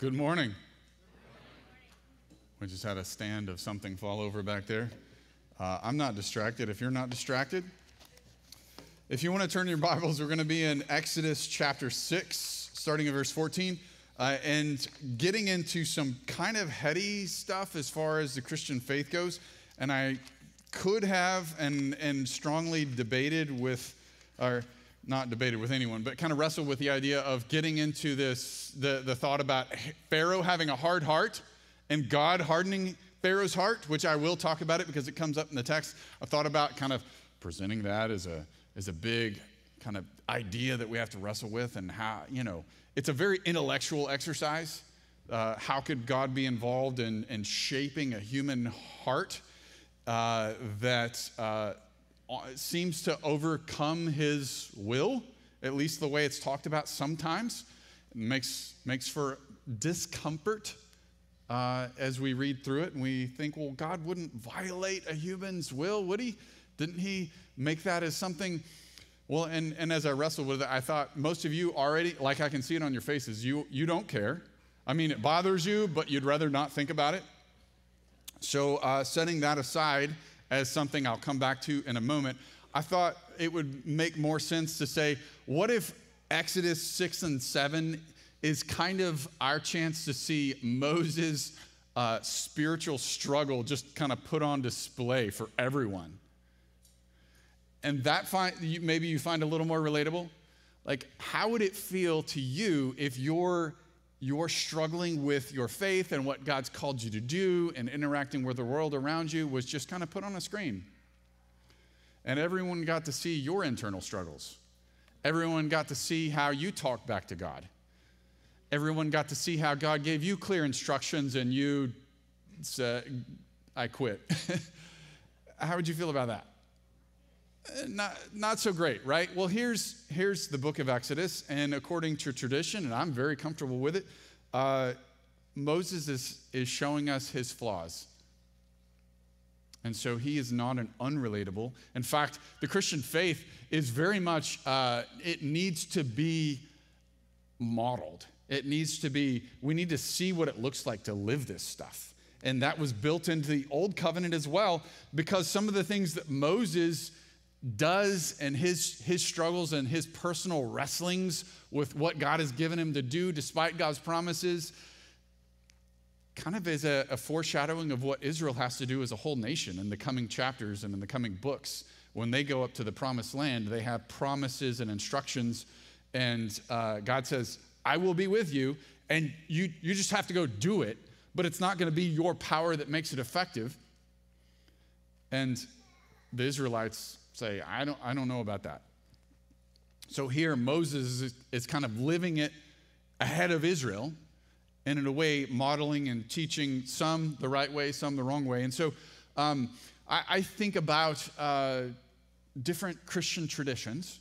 Good morning. We just had a stand of something fall over back there. I'm not distracted if you're not distracted. If you want to turn your Bibles, we're going to be in Exodus chapter 6, starting at verse 14, and getting into some kind of heady stuff as far as the Christian faith goes. And I could have and strongly debated with, or not debated with anyone, but kind of wrestled with the idea of getting into this, the thought about Pharaoh having a hard heart and God hardening Pharaoh's heart, which I will talk about it because it comes up in the text. I thought about kind of presenting that as a big kind of idea that we have to wrestle with, and how, it's a very intellectual exercise. How could God be involved in shaping a human heart that seems to overcome his will, at least the way it's talked about sometimes? It makes for discomfort as we read through it, and we think, well, God wouldn't violate a human's will, would he? Didn't he make that as something? Well, and as I wrestled with it, I thought most of you already, like I can see it on your faces, you don't care. I mean, it bothers you, but you'd rather not think about it. So setting that aside as something I'll come back to in a moment, I thought it would make more sense to say, what if Exodus 6 and 7 is kind of our chance to see Moses' spiritual struggle just kind of put on display for everyone? And that maybe you find a little more relatable. Like, how would it feel to you if you're struggling with your faith and what God's called you to do and interacting with the world around you was just kind of put on a screen? And everyone got to see your internal struggles. Everyone got to see how you talk back to God. Everyone got to see how God gave you clear instructions and you said, I quit. How would you feel about that? Not so great, right? Well, here's the book of Exodus, and according to tradition, and I'm very comfortable with it, Moses is showing us his flaws. And so he is not an unrelatable. In fact, the Christian faith is very much, it needs to be modeled. It needs to be, we need to see what it looks like to live this stuff. And that was built into the old covenant as well, because some of the things that Moses does and his struggles and his personal wrestlings with what God has given him to do despite God's promises kind of is a foreshadowing of what Israel has to do as a whole nation in the coming chapters and in the coming books. When they go up to the promised land, they have promises and instructions, and God says, I will be with you, and you just have to go do it, but it's not going to be your power that makes it effective. And the Israelites say, I don't know about that. So here Moses is kind of living it ahead of Israel, and in a way modeling and teaching some the right way, some the wrong way. And so I think about different Christian traditions.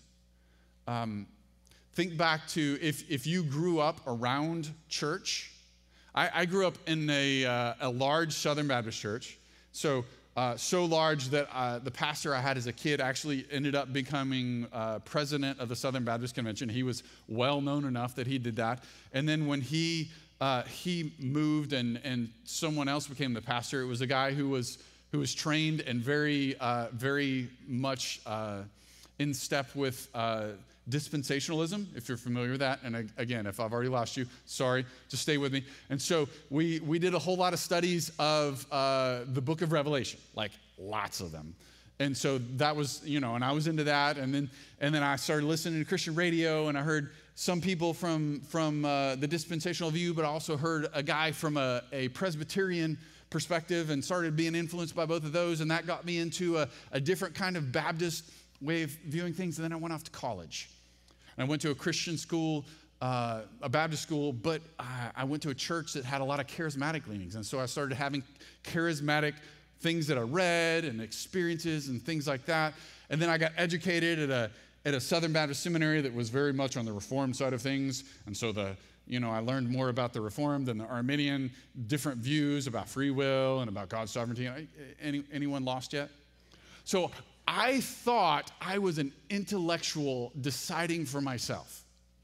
Think back to if you grew up around church. I grew up in a large Southern Baptist church. So large that the pastor I had as a kid actually ended up becoming president of the Southern Baptist Convention. He was well known enough that he did that. And then when he moved and someone else became the pastor, it was a guy who was trained and very much in step with dispensationalism, if you're familiar with that. And again, if I've already lost you, sorry, just stay with me. And so we did a whole lot of studies of the book of Revelation, like lots of them. And so that was, and I was into that. And then I started listening to Christian radio, and I heard some people from the dispensational view, but I also heard a guy from a Presbyterian perspective, and started being influenced by both of those. And that got me into a different kind of Baptist way of viewing things. And then I went off to college. And I went to a Christian school, a Baptist school, but I went to a church that had a lot of charismatic leanings. And so I started having charismatic things that I read and experiences and things like that. And then I got educated at a Southern Baptist seminary that was very much on the Reformed side of things. And so I learned more about the Reformed than the Arminian, different views about free will and about God's sovereignty. Anyone lost yet? So I thought I was an intellectual deciding for myself.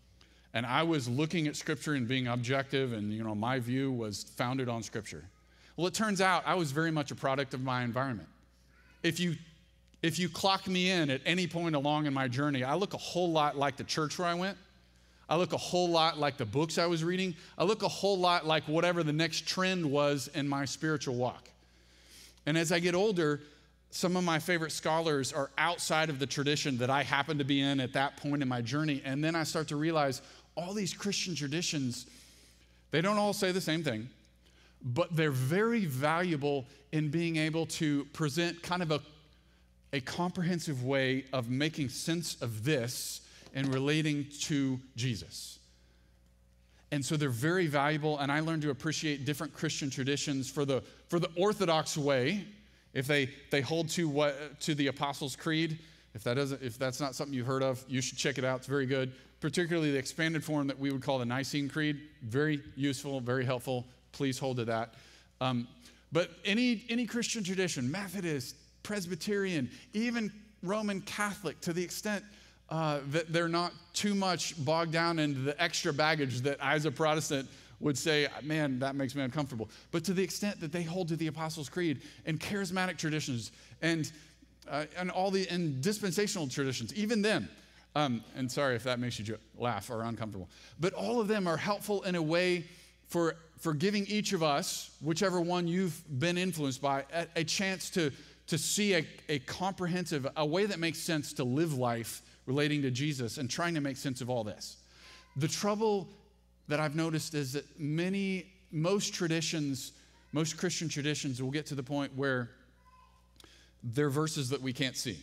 And I was looking at Scripture and being objective, and my view was founded on Scripture. Well, it turns out I was very much a product of my environment. If you clock me in at any point along in my journey, I look a whole lot like the church where I went. I look a whole lot like the books I was reading. I look a whole lot like whatever the next trend was in my spiritual walk. And as I get older, some of my favorite scholars are outside of the tradition that I happen to be in at that point in my journey. And then I start to realize all these Christian traditions, they don't all say the same thing, but they're very valuable in being able to present kind of a comprehensive way of making sense of this and relating to Jesus. And so they're very valuable, and I learned to appreciate different Christian traditions for the Orthodox way. If they hold to the Apostles' Creed, if that's not something you've heard of, you should check it out. It's very good. Particularly the expanded form that we would call the Nicene Creed. Very useful, very helpful. Please hold to that. But any Christian tradition, Methodist, Presbyterian, even Roman Catholic, to the extent that they're not too much bogged down into the extra baggage that I, as a Protestant, would say, man, that makes me uncomfortable. But to the extent that they hold to the Apostles' Creed and charismatic traditions and dispensational traditions, even them, and sorry if that makes you laugh or uncomfortable, but all of them are helpful in a way for giving each of us, whichever one you've been influenced by, a chance to see a comprehensive, a way that makes sense to live life relating to Jesus and trying to make sense of all this. The trouble that I've noticed is that most Christian traditions will get to the point where they're verses that we can't see.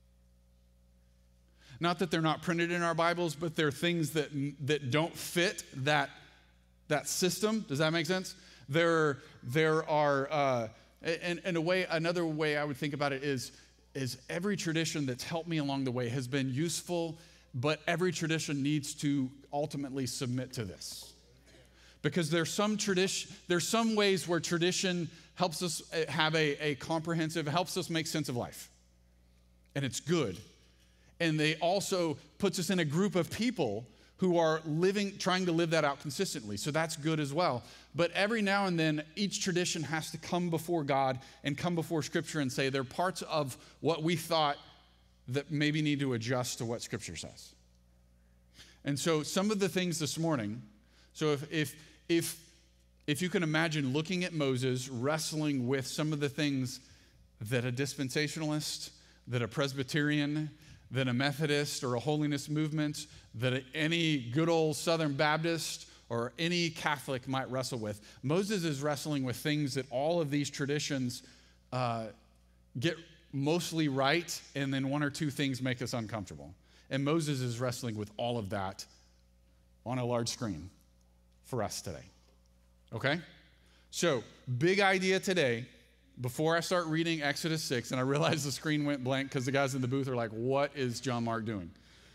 Not that they're not printed in our Bibles, but they're things that don't fit that system. Does that make sense? There are, in a way, another way I would think about it is every tradition that's helped me along the way has been useful, but every tradition needs to ultimately submit to this. Because there's some ways where tradition helps us have a comprehensive, helps us make sense of life. And it's good. And they also puts us in a group of people who are trying to live that out consistently. So that's good as well. But every now and then, each tradition has to come before God and come before Scripture and say, they're parts of what we thought that maybe need to adjust to what Scripture says. And so some of the things this morning, so if you can imagine looking at Moses wrestling with some of the things that a dispensationalist, that a Presbyterian, that a Methodist or a holiness movement, that any good old Southern Baptist or any Catholic might wrestle with. Moses is wrestling with things that all of these traditions get mostly right, and then one or two things make us uncomfortable. And Moses is wrestling with all of that on a large screen for us today. Okay? So, big idea today. Before I start reading Exodus 6, and I realize the screen went blank because the guys in the booth are like, what is John Mark doing?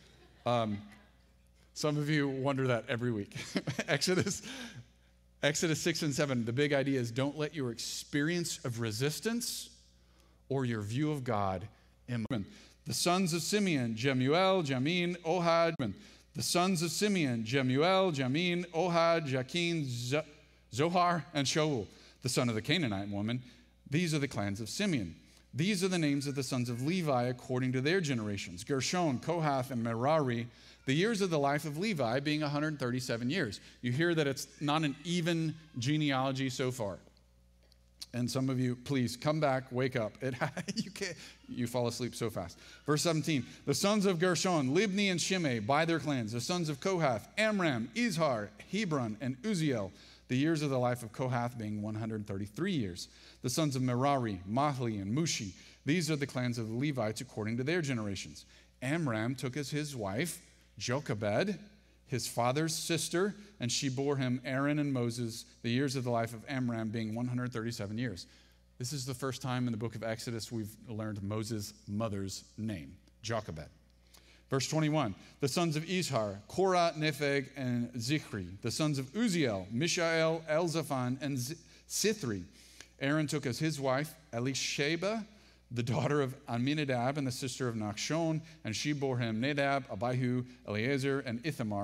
Some of you wonder that every week. Exodus 6 and 7, the big idea is don't let your experience of resistance or your view of God improve. The sons of Simeon, Jemuel, Jamin, Ohad. The sons of Simeon, Jemuel, Jamin, Ohad, Jachin, Zohar, and Shaul, the son of the Canaanite woman. These are the clans of Simeon. These are the names of the sons of Levi according to their generations: Gershon, Kohath, and Merari. The years of the life of Levi being 137 years. You hear that it's not an even genealogy so far. And some of you, please come back, wake up. You fall asleep so fast. Verse 17, the sons of Gershon, Libni and Shimei, by their clans. The sons of Kohath, Amram, Izhar, Hebron, and Uziel. The years of the life of Kohath being 133 years. The sons of Merari, Mahli, and Mushi. These are the clans of the Levites according to their generations. Amram took as his wife Jochebed, his father's sister, and she bore him Aaron and Moses, the years of the life of Amram being 137 years. This is the first time in the book of Exodus we've learned Moses' mother's name, Jochebed. Verse 21, the sons of Izhar, Korah, Nepheg, and Zichri. The sons of Uziel, Mishael, Elzaphan, and Sithri. Aaron took as his wife Elisheba, the daughter of Amminadab and the sister of Nachshon, and she bore him Nadab, Abihu, Eleazar, and Ithamar.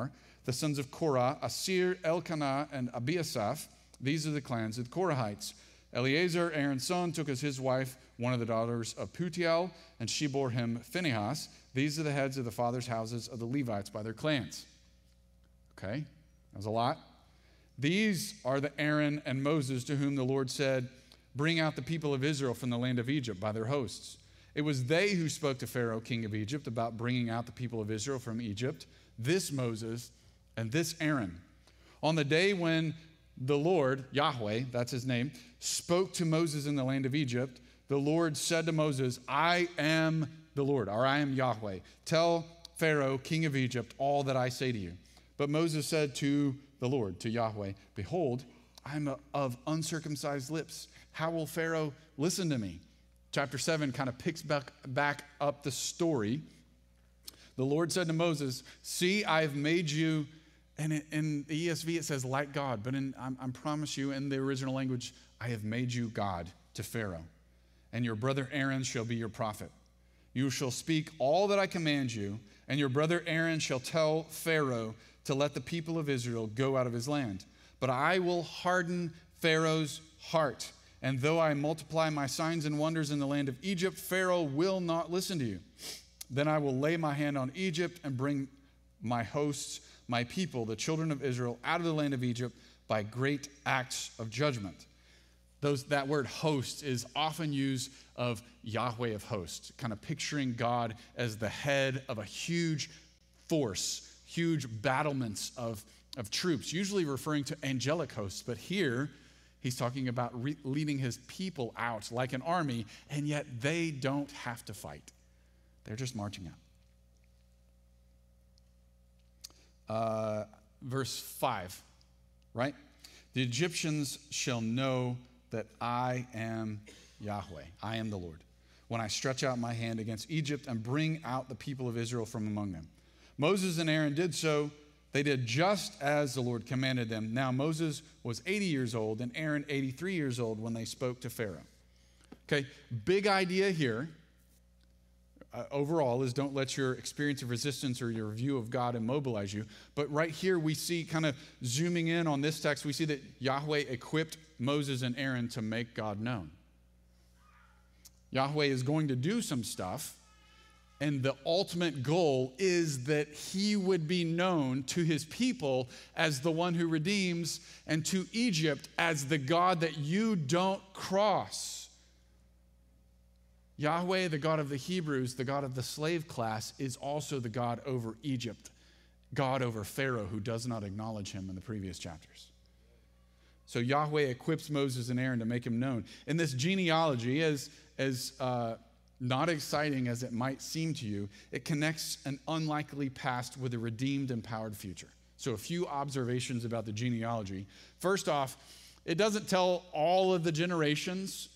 The sons of Korah, Asir, Elkanah, and Abiasaph. These are the clans of the Korahites. Eleazar, Aaron's son, took as his wife one of the daughters of Putiel, and she bore him Phinehas. These are the heads of the fathers' houses of the Levites by their clans. Okay, that was a lot. These are the Aaron and Moses to whom the Lord said, bring out the people of Israel from the land of Egypt by their hosts. It was they who spoke to Pharaoh, king of Egypt, about bringing out the people of Israel from Egypt, this Moses and this Aaron. On the day when the Lord, Yahweh, that's his name, spoke to Moses in the land of Egypt, the Lord said to Moses, I am the Lord, or I am Yahweh. Tell Pharaoh, king of Egypt, all that I say to you. But Moses said to the Lord, to Yahweh, behold, I am of uncircumcised lips. How will Pharaoh listen to me? Chapter 7 kind of picks back up the story. The Lord said to Moses, see, I have made you, and in the ESV it says like God, but I promise you in the original language, I have made you God to Pharaoh, and your brother Aaron shall be your prophet. You shall speak all that I command you, and your brother Aaron shall tell Pharaoh to let the people of Israel go out of his land. But I will harden Pharaoh's heart, and though I multiply my signs and wonders in the land of Egypt, Pharaoh will not listen to you. Then I will lay my hand on Egypt and bring my hosts, my people, the children of Israel, out of the land of Egypt by great acts of judgment. That word host is often used of Yahweh of hosts, kind of picturing God as the head of a huge force, huge battlements of troops, usually referring to angelic hosts. But here, he's talking about leading his people out like an army, and yet they don't have to fight. They're just marching out. Verse 5, right? The Egyptians shall know that I am Yahweh, I am the Lord, when I stretch out my hand against Egypt and bring out the people of Israel from among them. Moses and Aaron did so. They did just as the Lord commanded them. Now Moses was 80 years old and Aaron 83 years old when they spoke to Pharaoh. Okay, big idea here overall is don't let your experience of resistance or your view of God immobilize you. But right here we see, kind of zooming in on this text, we see that Yahweh equipped Moses and Aaron to make God known. Yahweh is going to do some stuff, and the ultimate goal is that he would be known to his people as the one who redeems, and to Egypt as the God that you don't cross. Yahweh, the God of the Hebrews, the God of the slave class, is also the God over Egypt, God over Pharaoh, who does not acknowledge him in the previous chapters. So Yahweh equips Moses and Aaron to make him known. In this genealogy, as not exciting as it might seem to you, it connects an unlikely past with a redeemed, empowered future. So a few observations about the genealogy. First off, it doesn't tell all of the generations.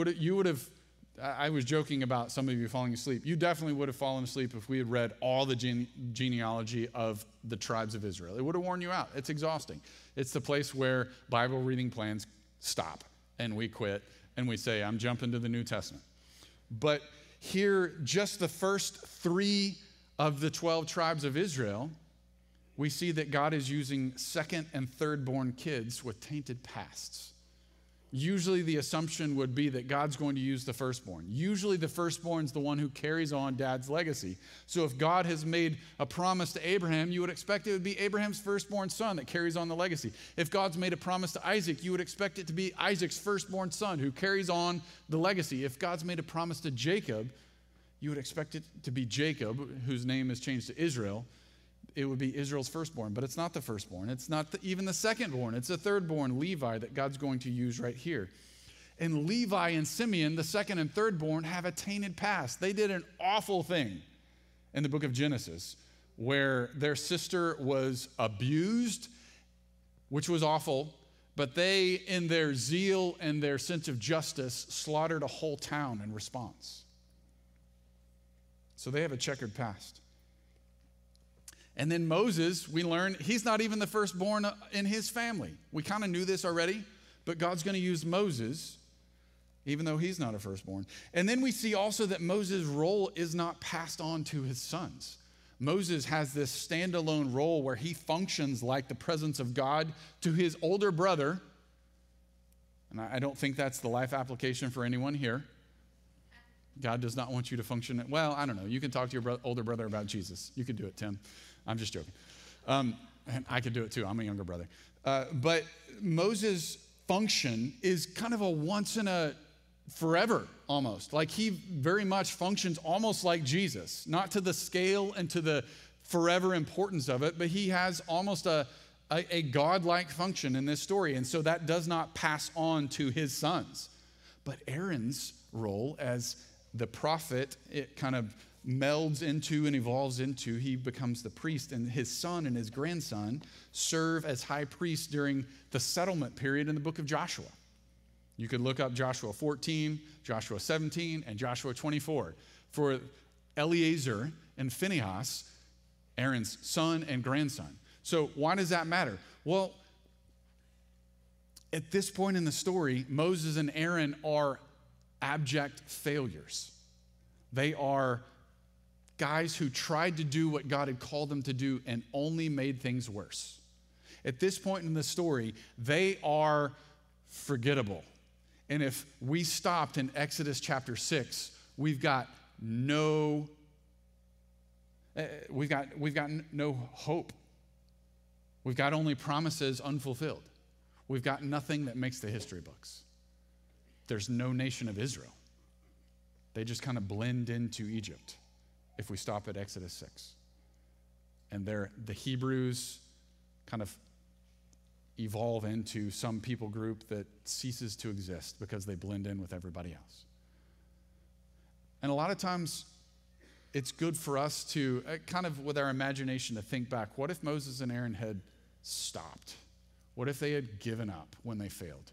I was joking about some of you falling asleep. You definitely would have fallen asleep if we had read all the genealogy of the tribes of Israel. It would have worn you out. It's exhausting. It's the place where Bible reading plans stop and we quit and we say, I'm jumping to the New Testament. But here, just the first 3 of the 12 tribes of Israel, we see that God is using second and third born kids with tainted pasts. Usually the assumption would be that God's going to use the firstborn. Usually the firstborn is the one who carries on dad's legacy. So if God has made a promise to Abraham, you would expect it would be Abraham's firstborn son that carries on the legacy. If God's made a promise to Isaac, you would expect it to be Isaac's firstborn son who carries on the legacy. If God's made a promise to Jacob, you would expect it to be Jacob, whose name is changed to Israel. It would be Israel's firstborn, but it's not the firstborn. It's not even the secondborn. It's the thirdborn, Levi, that God's going to use right here. And Levi and Simeon, the second and thirdborn, have a tainted past. They did an awful thing in the book of Genesis, where their sister was abused, which was awful, but they, in their zeal and their sense of justice, slaughtered a whole town in response. So they have a checkered past. And then Moses, we learn, he's not even the firstborn in his family. We kind of knew this already, but God's going to use Moses, even though he's not a firstborn. And then we see also that Moses' role is not passed on to his sons. Moses has this standalone role where he functions like the presence of God to his older brother. And I don't think that's the life application for anyone here. God does not want you to function. Well, I don't know. You can talk to your older brother about Jesus. You can do it, Tim. I'm just joking. And I could do it too. I'm a younger brother. But Moses' function is kind of a once in a forever almost. Like he very much functions almost like Jesus, not to the scale and to the forever importance of it, but he has almost a God-like function in this story. And so that does not pass on to his sons. But Aaron's role as the prophet, it kind of melds into and evolves into, he becomes the priest, and his son and his grandson serve as high priests during the settlement period in the book of Joshua. You could look up Joshua 14, Joshua 17, and Joshua 24. For Eleazar and Phinehas, Aaron's son and grandson. So why does that matter? Well, at this point in the story, Moses and Aaron are abject failures. They are guys who tried to do what God had called them to do and only made things worse. At this point in the story, they are forgettable. And if we stopped in Exodus chapter 6, we've got no hope. We've got only promises unfulfilled. We've got nothing that makes the history books. There's no nation of Israel. They just kind of blend into Egypt if we stop at Exodus 6. And the Hebrews kind of evolve into some people group that ceases to exist because they blend in with everybody else. And a lot of times, it's good for us to, kind of with our imagination, to think back, what if Moses and Aaron had stopped? What if they had given up when they failed?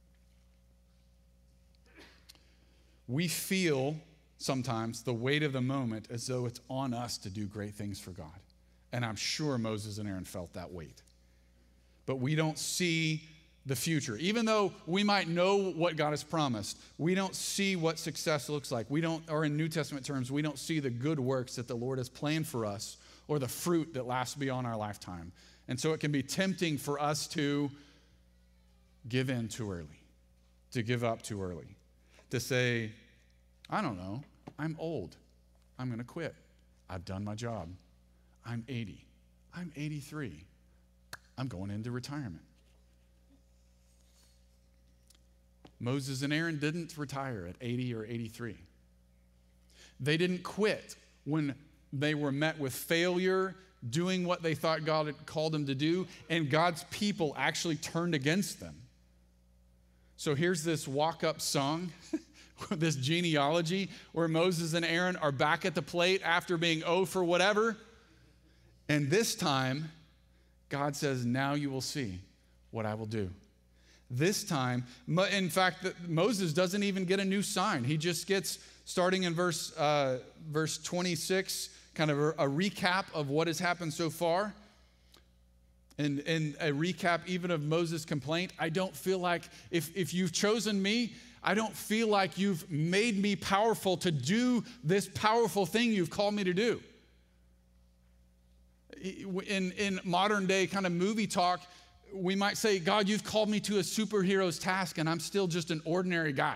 We feel sometimes the weight of the moment as though it's on us to do great things for God. And I'm sure Moses and Aaron felt that weight. But we don't see the future. Even though we might know what God has promised, we don't see what success looks like. Or in New Testament terms, we don't see the good works that the Lord has planned for us or the fruit that lasts beyond our lifetime. And so it can be tempting for us to give in too early, to give up too early, to say, I don't know, I'm old. I'm going to quit. I've done my job. I'm 80. I'm 83. I'm going into retirement. Moses and Aaron didn't retire at 80 or 83. They didn't quit when they were met with failure, doing what they thought God had called them to do, and God's people actually turned against them. So here's this walk-up song, this genealogy, where Moses and Aaron are back at the plate after being for whatever. And this time, God says, now you will see what I will do. This time, in fact, Moses doesn't even get a new sign. He just gets, starting in verse 26, kind of a recap of what has happened so far. And a recap even of Moses' complaint. I don't feel like, if you've chosen me, I don't feel like you've made me powerful to do this powerful thing you've called me to do. In modern day kind of movie talk, we might say, God, you've called me to a superhero's task and I'm still just an ordinary guy.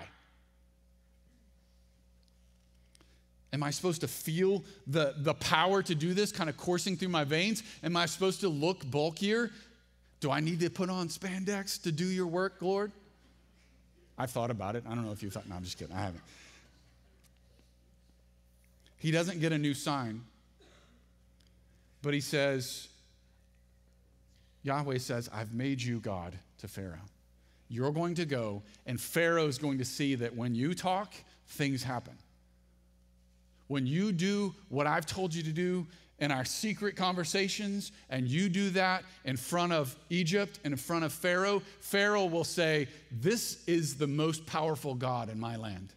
Am I supposed to feel the power to do this kind of coursing through my veins? Am I supposed to look bulkier? Do I need to put on spandex to do your work, Lord? I've thought about it. I don't know if you thought, no, I'm just kidding. I haven't. He doesn't get a new sign, but he says, Yahweh says, I've made you God to Pharaoh. You're going to go, and Pharaoh's going to see that when you talk, things happen. When you do what I've told you to do in our secret conversations, and you do that in front of Egypt and in front of Pharaoh, Pharaoh will say, this is the most powerful God in my land.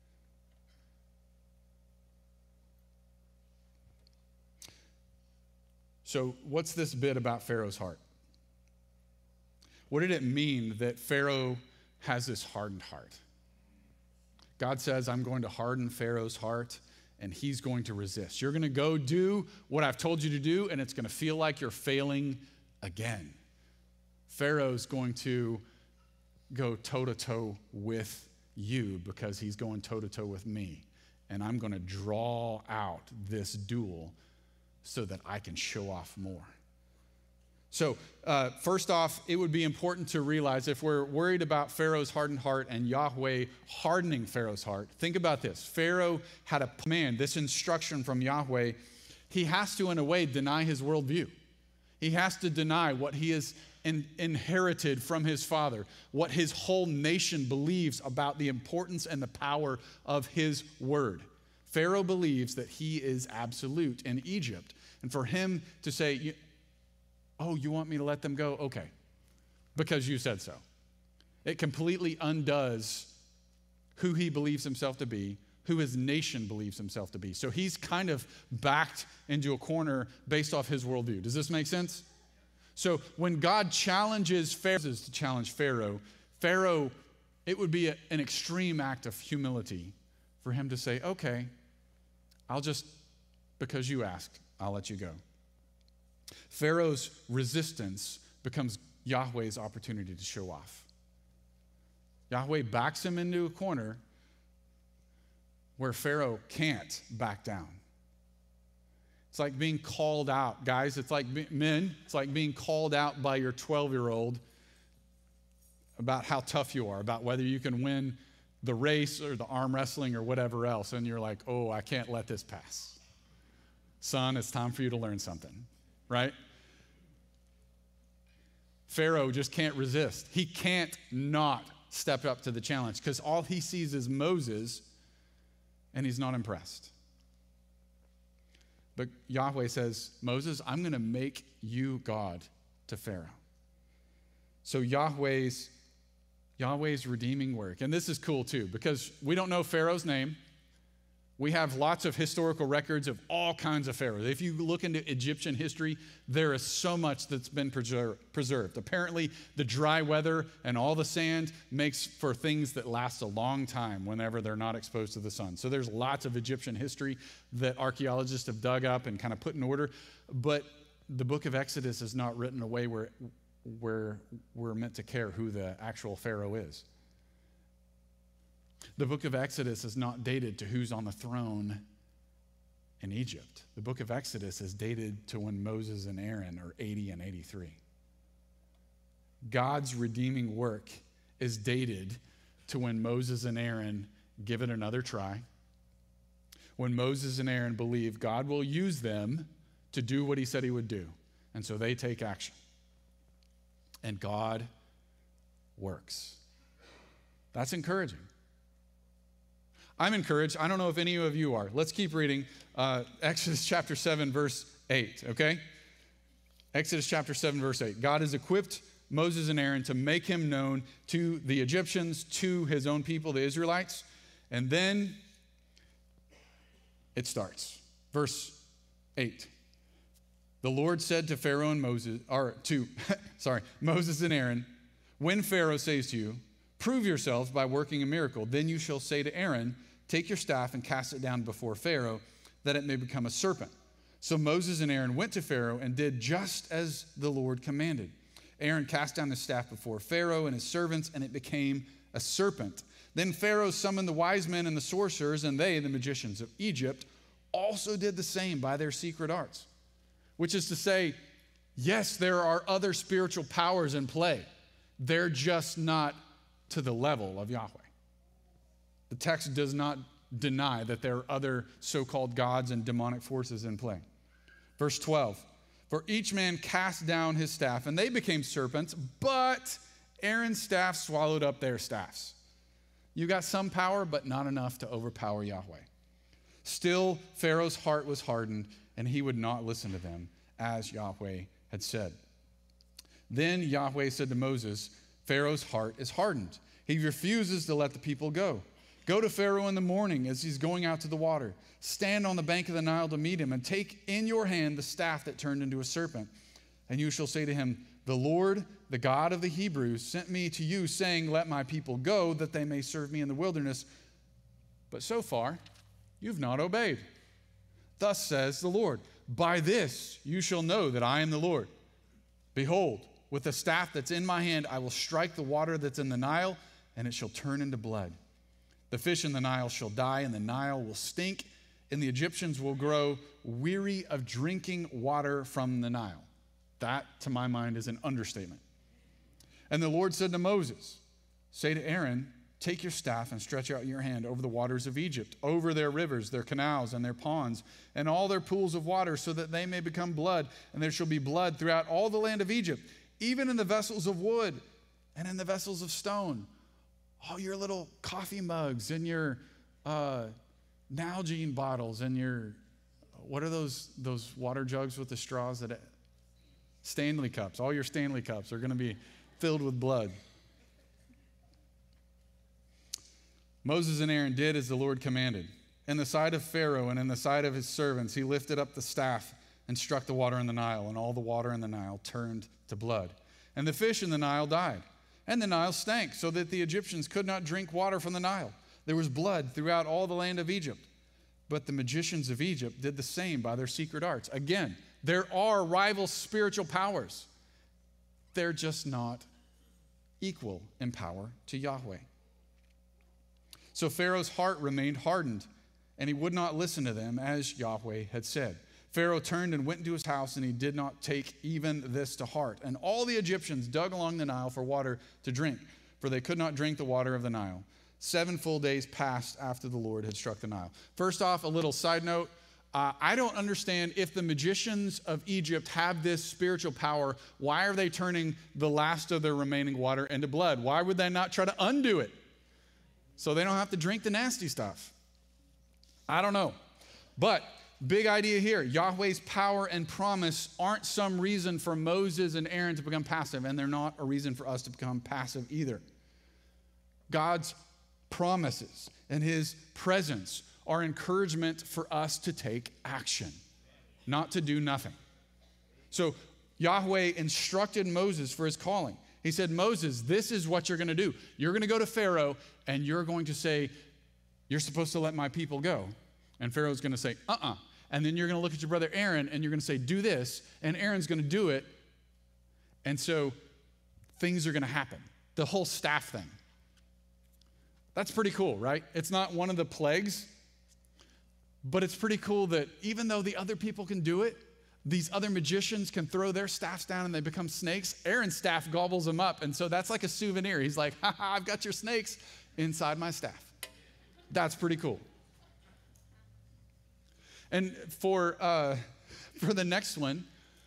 So what's this bit about Pharaoh's heart? What did it mean that Pharaoh has this hardened heart? God says, I'm going to harden Pharaoh's heart, and he's going to resist. You're going to go do what I've told you to do, and it's going to feel like you're failing again. Pharaoh's going to go toe-to-toe with you because he's going toe-to-toe with me. And I'm going to draw out this duel so that I can show off more. So first off, it would be important to realize if we're worried about Pharaoh's hardened heart and Yahweh hardening Pharaoh's heart, think about this. Pharaoh had a command, this instruction from Yahweh. He has to, in a way, deny his worldview. He has to deny what he has inherited from his father, what his whole nation believes about the importance and the power of his word. Pharaoh believes that he is absolute in Egypt. And for him to say, oh, you want me to let them go? Okay, because you said so. It completely undoes who he believes himself to be, who his nation believes himself to be. So he's kind of backed into a corner based off his worldview. Does this make sense? So when God challenges Pharaoh to challenge Pharaoh, it would be an extreme act of humility for him to say, okay, because you asked, I'll let you go. Pharaoh's resistance becomes Yahweh's opportunity to show off. Yahweh backs him into a corner where Pharaoh can't back down. It's like being called out. Guys, it's like men, it's like being called out by your 12-year-old about how tough you are, about whether you can win the race or the arm wrestling or whatever else. And you're like, oh, I can't let this pass. Son, it's time for you to learn something, right? Pharaoh just can't resist. He can't not step up to the challenge because all he sees is Moses and he's not impressed. But Yahweh says, Moses, I'm going to make you God to Pharaoh. So Yahweh's redeeming work. And this is cool too, because we don't know Pharaoh's name. We have lots of historical records of all kinds of pharaohs. If you look into Egyptian history, there is so much that's been preserved. Apparently, the dry weather and all the sand makes for things that last a long time whenever they're not exposed to the sun. So there's lots of Egyptian history that archaeologists have dug up and kind of put in order. But the book of Exodus is not written a way where we're meant to care who the actual pharaoh is. The book of Exodus is not dated to who's on the throne in Egypt. The book of Exodus is dated to when Moses and Aaron are 80 and 83. God's redeeming work is dated to when Moses and Aaron give it another try, when Moses and Aaron believe God will use them to do what he said he would do. And so they take action. And God works. That's encouraging. I'm encouraged. I don't know if any of you are. Let's keep reading Exodus chapter 7, verse 8, okay? Exodus chapter 7, verse 8. God has equipped Moses and Aaron to make him known to the Egyptians, to his own people, the Israelites. And then it starts. Verse 8. The Lord said to Pharaoh and Moses and Aaron, when Pharaoh says to you, prove yourselves by working a miracle, then you shall say to Aaron, take your staff and cast it down before Pharaoh, that it may become a serpent. So Moses and Aaron went to Pharaoh and did just as the Lord commanded. Aaron cast down his staff before Pharaoh and his servants, and it became a serpent. Then Pharaoh summoned the wise men and the sorcerers, and they, the magicians of Egypt, also did the same by their secret arts. Which is to say, yes, there are other spiritual powers in play. They're just not to the level of Yahweh. The text does not deny that there are other so-called gods and demonic forces in play. Verse 12, for each man cast down his staff, and they became serpents, but Aaron's staff swallowed up their staffs. You got some power, but not enough to overpower Yahweh. Still, Pharaoh's heart was hardened, and he would not listen to them, as Yahweh had said. Then Yahweh said to Moses, Pharaoh's heart is hardened. He refuses to let the people go. Go to Pharaoh in the morning as he's going out to the water. Stand on the bank of the Nile to meet him, and take in your hand the staff that turned into a serpent. And you shall say to him, the Lord, the God of the Hebrews, sent me to you, saying, let my people go, that they may serve me in the wilderness. But so far, you've not obeyed. Thus says the Lord, by this you shall know that I am the Lord. Behold, with the staff that's in my hand, I will strike the water that's in the Nile, and it shall turn into blood. The fish in the Nile shall die, and the Nile will stink, and the Egyptians will grow weary of drinking water from the Nile. That, to my mind, is an understatement. And the Lord said to Moses, say to Aaron, take your staff and stretch out your hand over the waters of Egypt, over their rivers, their canals, and their ponds, and all their pools of water, so that they may become blood, and there shall be blood throughout all the land of Egypt, even in the vessels of wood and in the vessels of stone. All your little coffee mugs and your Nalgene bottles and your, what are those water jugs with the straws that, Stanley cups. All your Stanley cups are going to be filled with blood. Moses and Aaron did as the Lord commanded. In the sight of Pharaoh and in the sight of his servants, he lifted up the staff and struck the water in the Nile, and all the water in the Nile turned to blood. And the fish in the Nile died, and the Nile stank, so that the Egyptians could not drink water from the Nile. There was blood throughout all the land of Egypt. But the magicians of Egypt did the same by their secret arts. Again, there are rival spiritual powers. They're just not equal in power to Yahweh. So Pharaoh's heart remained hardened, and he would not listen to them as Yahweh had said. Pharaoh turned and went into his house, and he did not take even this to heart. And all the Egyptians dug along the Nile for water to drink, for they could not drink the water of the Nile. 7 full days passed after the Lord had struck the Nile. First off, a little side note. I don't understand, if the magicians of Egypt have this spiritual power, why are they turning the last of their remaining water into blood? Why would they not try to undo it so they don't have to drink the nasty stuff? I don't know. But big idea here. Yahweh's power and promise aren't some reason for Moses and Aaron to become passive, and they're not a reason for us to become passive either. God's promises and his presence are encouragement for us to take action, not to do nothing. So Yahweh instructed Moses for his calling. He said, Moses, this is what you're going to do. You're going to go to Pharaoh, and you're going to say, you're supposed to let my people go. And Pharaoh's going to say, And then you're going to look at your brother Aaron, and you're going to say, do this. And Aaron's going to do it. And so things are going to happen. The whole staff thing. That's pretty cool, right? It's not one of the plagues, but it's pretty cool that even though the other people can do it, these other magicians can throw their staffs down and they become snakes. Aaron's staff gobbles them up. And so that's like a souvenir. He's like, I've got your snakes inside my staff. That's pretty cool. And for the next one,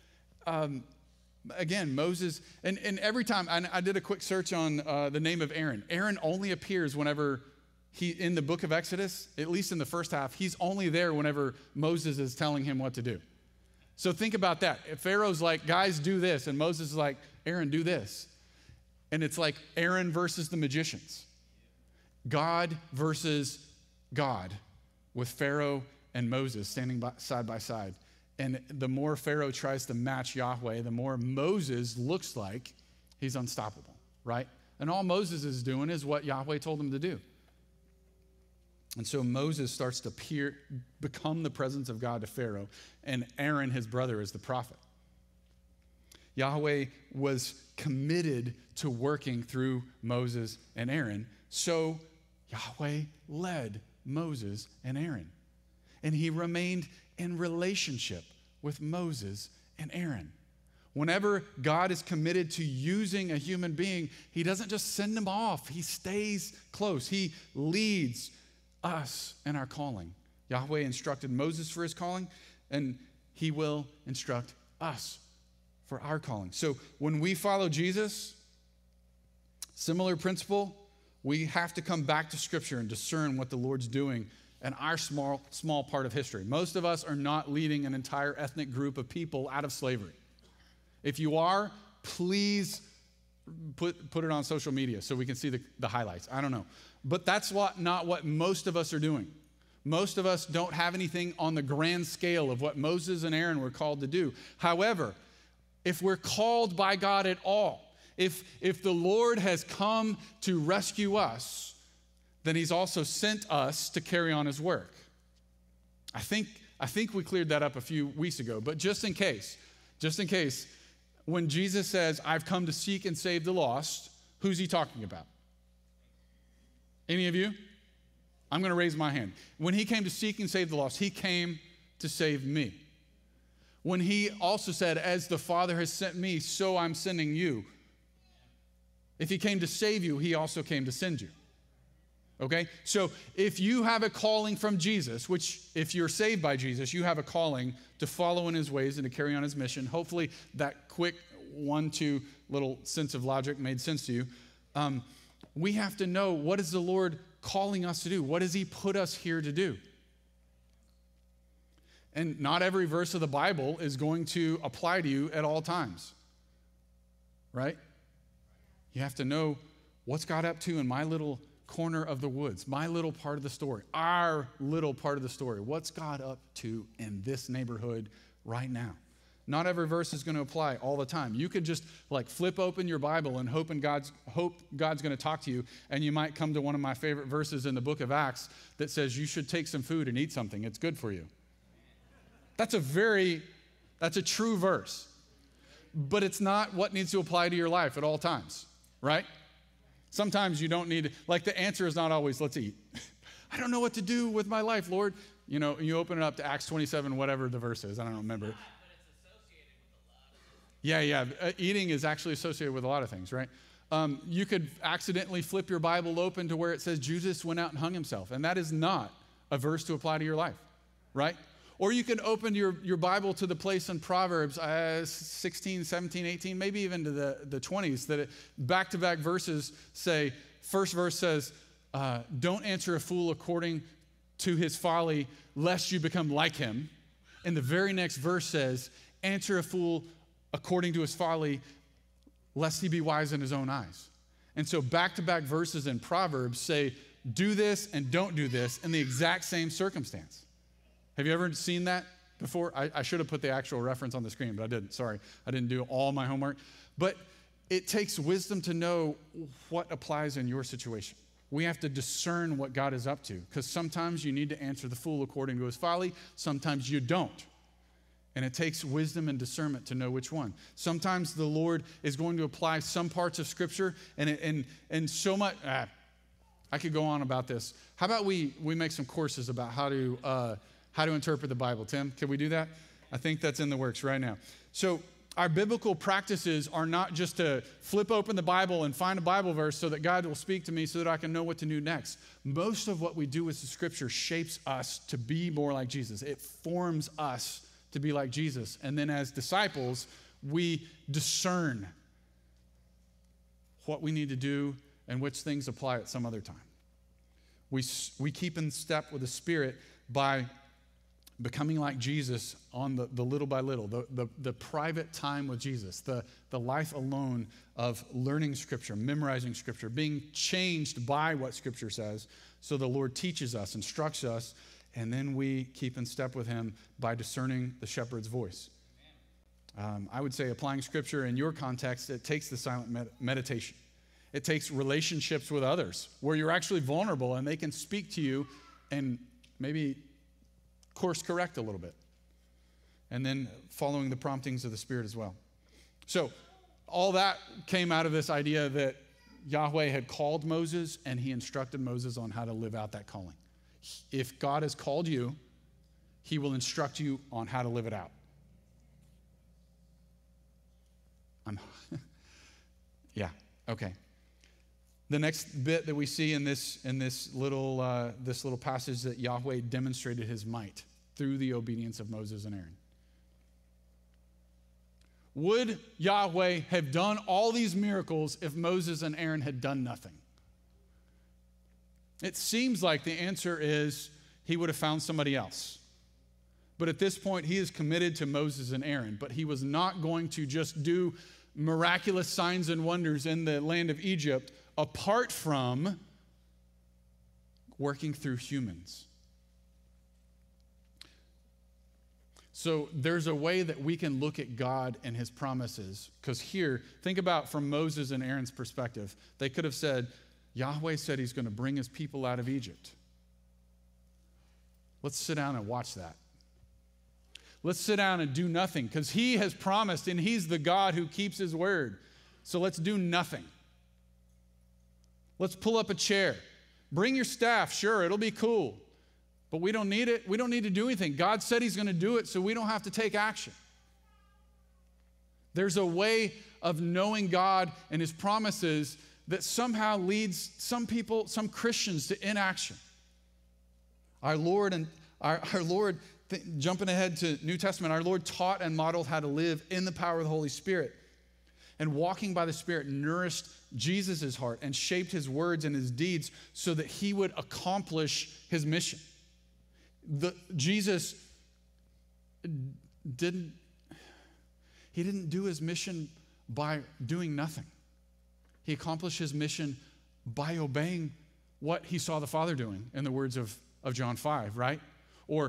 again, Moses, and every time, I did a quick search on the name of Aaron. Aaron only appears whenever in the book of Exodus, at least in the first half, he's only there whenever Moses is telling him what to do. So think about that. If Pharaoh's like, guys, do this, and Moses is like, Aaron, do this. And it's like Aaron versus the magicians. God versus God, with Pharaoh and Moses standing side by side. And the more Pharaoh tries to match Yahweh, the more Moses looks like he's unstoppable, right? And all Moses is doing is what Yahweh told him to do. And so Moses starts to become the presence of God to Pharaoh, and Aaron, his brother, is the prophet. Yahweh was committed to working through Moses and Aaron, so Yahweh led Moses and Aaron. And he remained in relationship with Moses and Aaron. Whenever God is committed to using a human being, he doesn't just send them off. He stays close. He leads us in our calling. Yahweh instructed Moses for his calling, and he will instruct us for our calling. So when we follow Jesus, similar principle, we have to come back to Scripture and discern what the Lord's doing in our small part of history. Most of us are not leading an entire ethnic group of people out of slavery. If you are, please put it on social media so we can see the highlights. I don't know. But that's not what most of us are doing. Most of us don't have anything on the grand scale of what Moses and Aaron were called to do. However, if we're called by God at all, if the Lord has come to rescue us, then he's also sent us to carry on his work. I think I think we cleared that up a few weeks ago, but just in case, when Jesus says, I've come to seek and save the lost, who's he talking about? Any of you? I'm going to raise my hand. When he came to seek and save the lost, he came to save me. When he also said, as the Father has sent me, so I'm sending you. If he came to save you, he also came to send you. Okay? So if you have a calling from Jesus, which if you're saved by Jesus, you have a calling to follow in his ways and to carry on his mission. Hopefully that quick 1-2 little sense of logic made sense to you. We have to know, what is the Lord calling us to do? What does he put us here to do? And not every verse of the Bible is going to apply to you at all times. Right? You have to know, what's God up to in my little corner of the woods, my little part of the story, our little part of the story. What's God up to in this neighborhood right now? Not every verse is going to apply all the time. You could just like flip open your Bible and hope God's going to talk to you, and you might come to one of my favorite verses in the book of Acts that says you should take some food and eat something. It's good for you. That's a true verse. But it's not what needs to apply to your life at all times, right? Sometimes you don't need, like the answer is not always, let's eat. I don't know what to do with my life, Lord. You know, you open it up to Acts 27, whatever the verse is. I don't remember. Yeah. Eating is actually associated with a lot of things, right? You could accidentally flip your Bible open to where it says Jesus went out and hung himself. And that is not a verse to apply to your life, right? Or you can open your Bible to the place in Proverbs 16, 17, 18, maybe even to the 20s, that back-to-back verses say, first verse says, don't answer a fool according to his folly, lest you become like him. And the very next verse says, answer a fool according to his folly, lest he be wise in his own eyes. And so back-to-back verses in Proverbs say, do this and don't do this in the exact same circumstance. Have you ever seen that before? I should have put the actual reference on the screen, but I didn't. Sorry, I didn't do all my homework. But it takes wisdom to know what applies in your situation. We have to discern what God is up to, because sometimes you need to answer the fool according to his folly. Sometimes you don't. And it takes wisdom and discernment to know which one. Sometimes the Lord is going to apply some parts of Scripture, and so much. I could go on about this. How about we make some courses about how to interpret the Bible. Tim, can we do that? I think that's in the works right now. So our biblical practices are not just to flip open the Bible and find a Bible verse so that God will speak to me so that I can know what to do next. Most of what we do with the Scripture shapes us to be more like Jesus. It forms us to be like Jesus. And then as disciples, we discern what we need to do and which things apply at some other time. We keep in step with the Spirit by becoming like Jesus on the little by little, the private time with Jesus, the life alone of learning Scripture, memorizing Scripture, being changed by what Scripture says. So the Lord teaches us, instructs us, and then we keep in step with him by discerning the shepherd's voice. I would say applying Scripture in your context, it takes the silent meditation. It takes relationships with others where you're actually vulnerable and they can speak to you and maybe course correct a little bit. And then following the promptings of the Spirit as well. So all that came out of this idea that Yahweh had called Moses and he instructed Moses on how to live out that calling. If God has called you, he will instruct you on how to live it out. Yeah, okay. The next bit that we see in this little passage, that Yahweh demonstrated his might through the obedience of Moses and Aaron. Would Yahweh have done all these miracles if Moses and Aaron had done nothing? It seems like the answer is he would have found somebody else. But at this point, he is committed to Moses and Aaron, but he was not going to just do miraculous signs and wonders in the land of Egypt apart from working through humans. So there's a way that we can look at God and his promises. Because here, think about from Moses and Aaron's perspective. They could have said, Yahweh said he's going to bring his people out of Egypt. Let's sit down and watch that. Let's sit down and do nothing because he has promised and he's the God who keeps his word. So let's do nothing. Let's pull up a chair. Bring your staff. Sure, it'll be cool. But we don't need it. We don't need to do anything. God said he's going to do it, so we don't have to take action. There's a way of knowing God and his promises that somehow leads some people, some Christians, to inaction. Our Lord, jumping ahead to New Testament, our Lord taught and modeled how to live in the power of the Holy Spirit. And walking by the Spirit nourished Jesus' heart and shaped his words and his deeds so that he would accomplish his mission. Jesus didn't do his mission by doing nothing. He accomplished his mission by obeying what he saw the Father doing, in the words of John 5, right? Or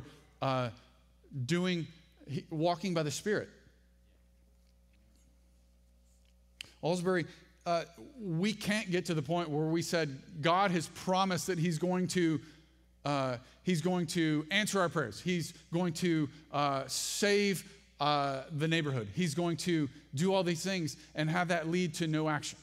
walking by the Spirit. Alsbury, we can't get to the point where we said God has promised that he's going to answer our prayers. He's going to save the neighborhood. He's going to do all these things and have that lead to no action.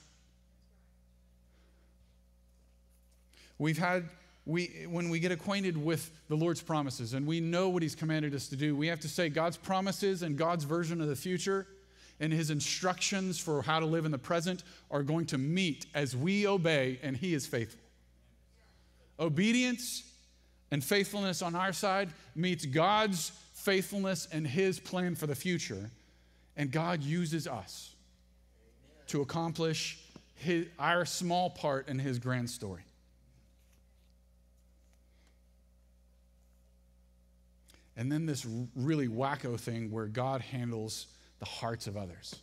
When we get acquainted with the Lord's promises and we know what he's commanded us to do, we have to say God's promises and God's version of the future and his instructions for how to live in the present are going to meet as we obey, and he is faithful. Obedience and faithfulness on our side meets God's faithfulness and his plan for the future, and God uses us to accomplish our small part in his grand story. And then this really wacko thing where God handles the hearts of others.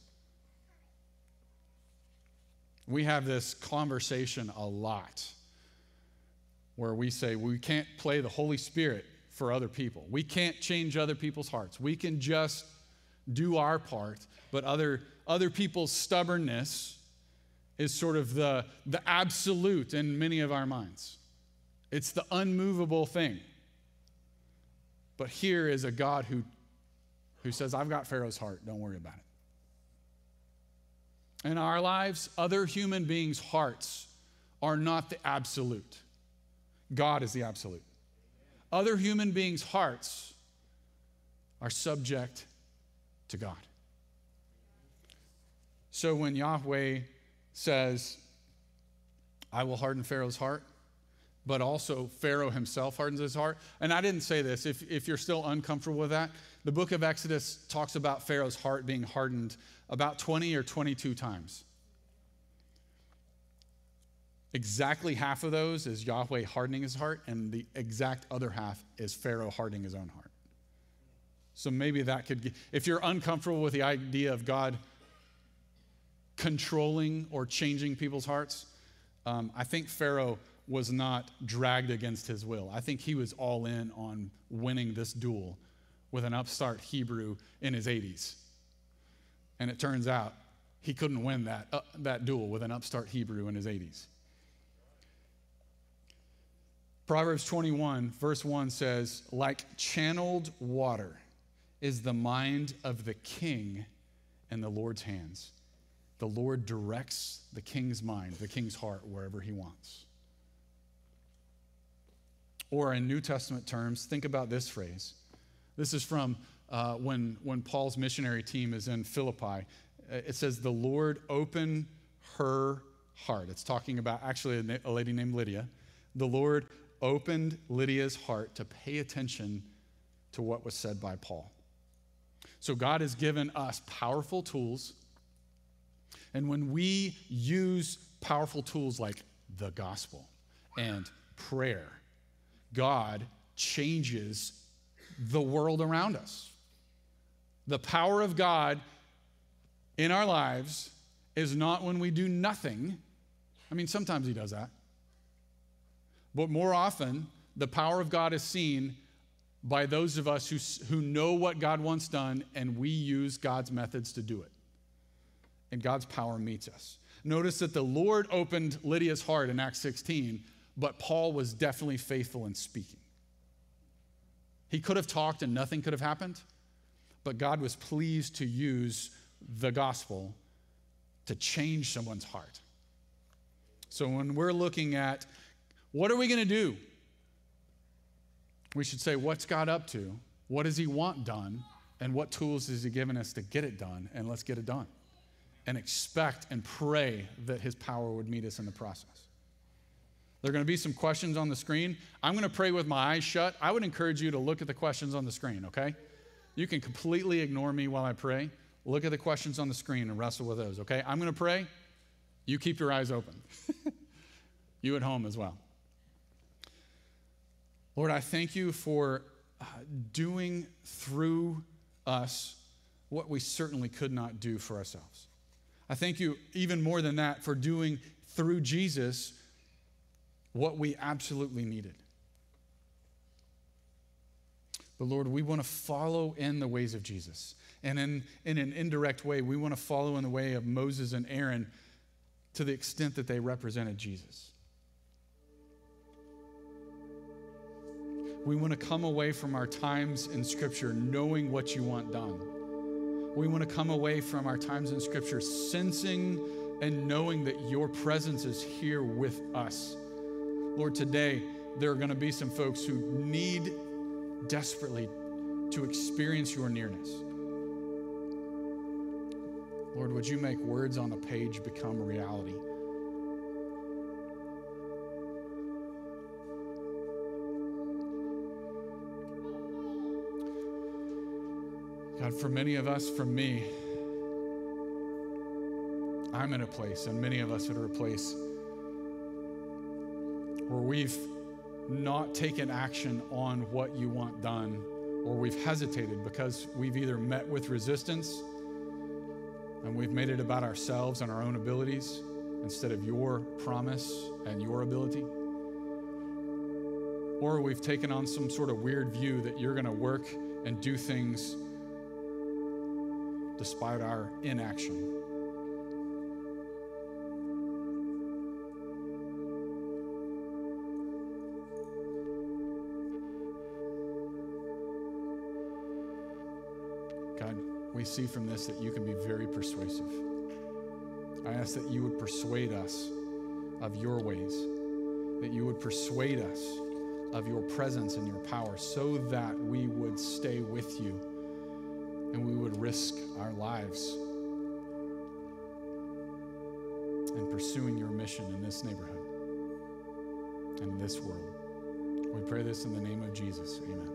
We have this conversation a lot where we say we can't play the Holy Spirit for other people. We can't change other people's hearts. We can just do our part, but other people's stubbornness is sort of the absolute in many of our minds. It's the unmovable thing. But here is a God who says, I've got Pharaoh's heart, don't worry about it. In our lives, other human beings' hearts are not the absolute. God is the absolute. Other human beings' hearts are subject to God. So when Yahweh says, I will harden Pharaoh's heart, but also Pharaoh himself hardens his heart. And I didn't say this, if you're still uncomfortable with that, the book of Exodus talks about Pharaoh's heart being hardened about 20 or 22 times. Exactly half of those is Yahweh hardening his heart, and the exact other half is Pharaoh hardening his own heart. So maybe that could, if you're uncomfortable with the idea of God controlling or changing people's hearts, I think Pharaoh was not dragged against his will. I think he was all in on winning this duel with an upstart Hebrew in his 80s. And it turns out he couldn't win that duel with an upstart Hebrew in his 80s. Proverbs 21, verse 1 says, like channeled water is the mind of the king in the Lord's hands. The Lord directs the king's mind, the king's heart, wherever he wants. Or in New Testament terms, think about this phrase. This is from when Paul's missionary team is in Philippi. It says, the Lord opened her heart. It's talking about actually a lady named Lydia. The Lord opened Lydia's heart to pay attention to what was said by Paul. So God has given us powerful tools. And when we use powerful tools like the gospel and prayer, God changes the world around us. The power of God in our lives is not when we do nothing. I mean, sometimes he does that. But more often, the power of God is seen by those of us who know what God wants done, and we use God's methods to do it. And God's power meets us. Notice that the Lord opened Lydia's heart in Acts 16, but Paul was definitely faithful in speaking. He could have talked and nothing could have happened, but God was pleased to use the gospel to change someone's heart. So when we're looking at what are we going to do, we should say, what's God up to? What does he want done? And what tools has he given us to get it done? And let's get it done. And expect and pray that his power would meet us in the process. There are going to be some questions on the screen. I'm going to pray with my eyes shut. I would encourage you to look at the questions on the screen, okay? You can completely ignore me while I pray. Look at the questions on the screen and wrestle with those, okay? I'm going to pray. You keep your eyes open. You at home as well. Lord, I thank you for doing through us what we certainly could not do for ourselves. I thank you even more than that for doing through Jesus what we absolutely needed. But Lord, we want to follow in the ways of Jesus. And in an indirect way, we want to follow in the way of Moses and Aaron to the extent that they represented Jesus. We want to come away from our times in Scripture knowing what you want done. We want to come away from our times in Scripture sensing and knowing that your presence is here with us. Lord, today there are going to be some folks who need desperately to experience your nearness. Lord, would you make words on a page become reality? God, for many of us, for me, I'm in a place, and many of us are at a place where we've not taken action on what you want done, or we've hesitated because we've either met with resistance and we've made it about ourselves and our own abilities instead of your promise and your ability, or we've taken on some sort of weird view that you're going to work and do things despite our inaction. God, we see from this that you can be very persuasive. I ask that you would persuade us of your ways, that you would persuade us of your presence and your power so that we would stay with you and we would risk our lives in pursuing your mission in this neighborhood and in this world. We pray this in the name of Jesus. Amen.